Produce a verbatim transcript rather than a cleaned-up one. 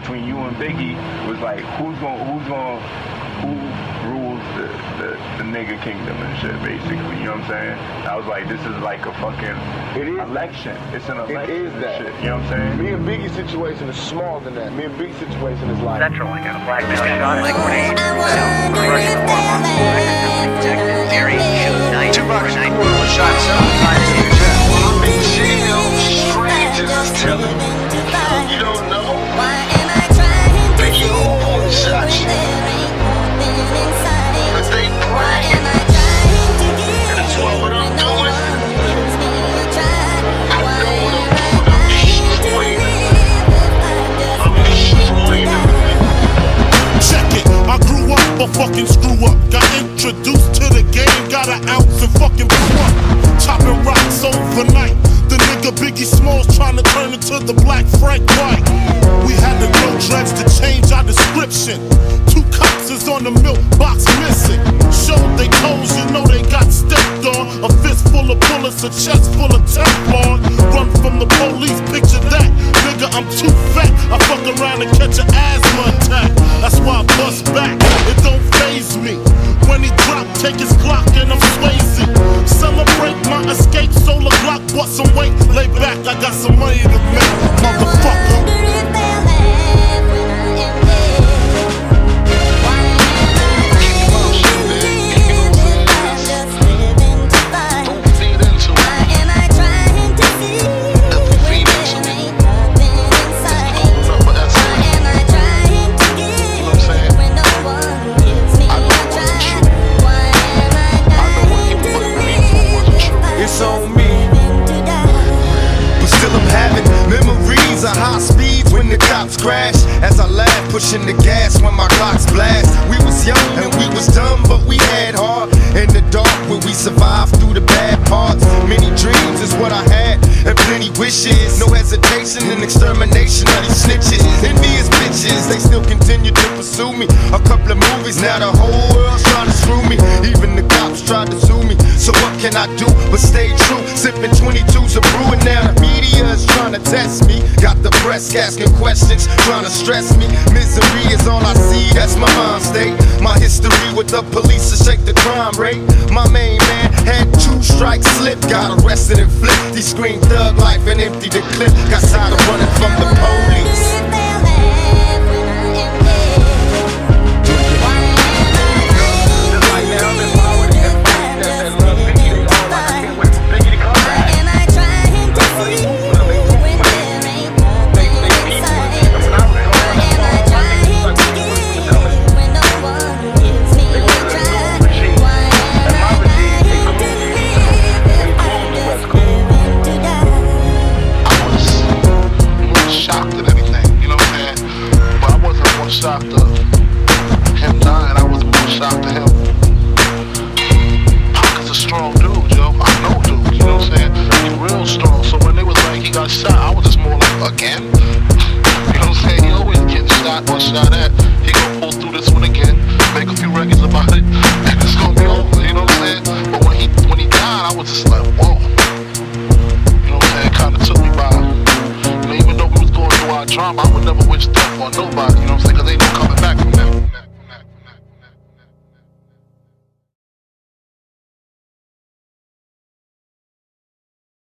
between you and Biggie was like, who's gonna, who's gonna, who rules the, the, the nigga kingdom and shit, basically. You know what I'm saying? I was like, this is like a fucking it is, election. It's an election. It is that. Shit, you know what I'm saying? Me and Biggie's situation is smaller than that. Me and Biggie's situation is like Central, like a blackmail shot at grenade. Russian four months. Detective Gary Knight. Two bucks. Night. Shot seven times in the chest. I'm in jail. Strangers telling me you don't know. But you all shot you. But they bragging. And that's what I'm doing. I know what I'm doing. I'm destroying them. I'm destroying them. Check it, I grew up a fucking screw up. Got introduced to the game, got an ounce and fucking blew up. Chopping rocks overnight. The nigga Biggie Smalls trying to turn into the black Frank White. We had to grow dreads to change our description. Two cops is on the milk box missing. Showed they toes, you know they got stepped on. A fist full of bullets, a chest full of Teflon. Run from the police, picture that. Nigga, I'm too fat. I fuck around and catch an asthma attack. That's why I bust back. It don't faze me. When he drop, take his clock and I'm Swayze. Celebrate my escape, solar block, bust some weight. Lay back, I got some money to make, motherfucker. Crash as I laugh, pushing the gas when my clocks blast. We was young and we was dumb, but we had heart. In the dark where we survived through the bad parts. Many dreams is what I had, and plenty wishes. No hesitation and extermination of these snitches. Envious bitches, they still continue to pursue me. A couple of movies, now the whole world's trying to screw me. Even the cops tried to sue me. So what can I do but stay true? Sipping twenty-twos of brew, and now the media is trying to test me. Got the press asking questions, trying to stress me. Misery is all I see, that's my mind state. My history with the police to shake the crime rate. My main man had two strikes slip, got arrested and flipped. He screamed thug life and emptied the clip. Got tired of running from the police. Shocked of him dying, I was more shocked to him. Pac's a strong dude, yo. I know dude, you know what I'm saying? He real strong, so when they was like he got shot, I was just more like, again? You know what I'm saying? He always getting shot or shot at. He gonna pull through this one again, make a few records about it, and it's gonna be over, you know what I'm saying? But when he when he died, I was just like, whoa. You know what I'm saying? It kinda took me by. Even though we was going through our drama, I would never wish death on nobody, you know what I'm saying? Cause ain't no coming back from that.